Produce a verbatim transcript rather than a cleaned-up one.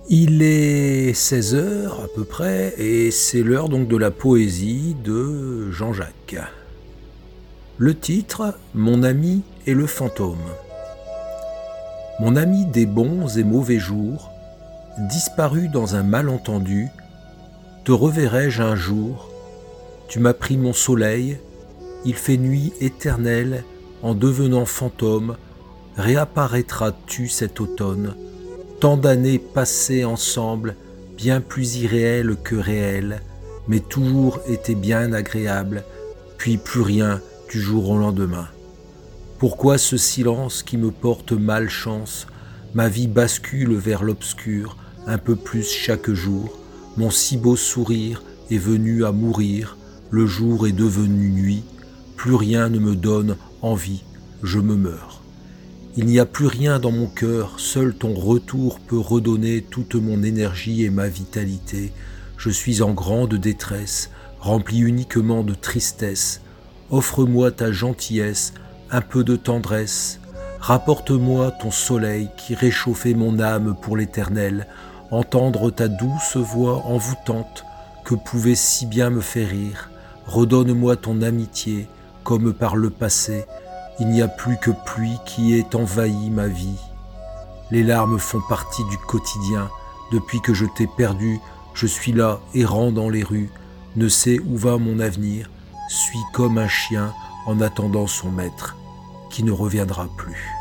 Il est seize heures à peu près, et c'est l'heure donc de la poésie de Jean-Jacques. Le titre, Mon ami et le fantôme. Mon ami des bons et mauvais jours, disparu dans un malentendu, te reverrai-je un jour? Tu m'as pris mon soleil, il fait nuit éternelle, en devenant fantôme, réapparaîtras-tu cet automne? Tant d'années passées ensemble, bien plus irréelles que réelles, mais toujours étaient bien agréables, puis plus rien du jour au lendemain. Pourquoi ce silence qui me porte malchance? Ma vie bascule vers l'obscur, un peu plus chaque jour. Mon si beau sourire est venu à mourir, le jour est devenu nuit, plus rien ne me donne envie, je me meurs. Il n'y a plus rien dans mon cœur, seul ton retour peut redonner toute mon énergie et ma vitalité. Je suis en grande détresse, rempli uniquement de tristesse. Offre-moi ta gentillesse, un peu de tendresse. Rapporte-moi ton soleil qui réchauffait mon âme pour l'éternel. Entendre ta douce voix envoûtante que pouvait si bien me faire rire. Redonne-moi ton amitié, comme par le passé. Il n'y a plus que pluie qui ait envahi ma vie. Les larmes font partie du quotidien. Depuis que je t'ai perdu, je suis là, errant dans les rues. Ne sais où va mon avenir. Suis comme un chien en attendant son maître, qui ne reviendra plus.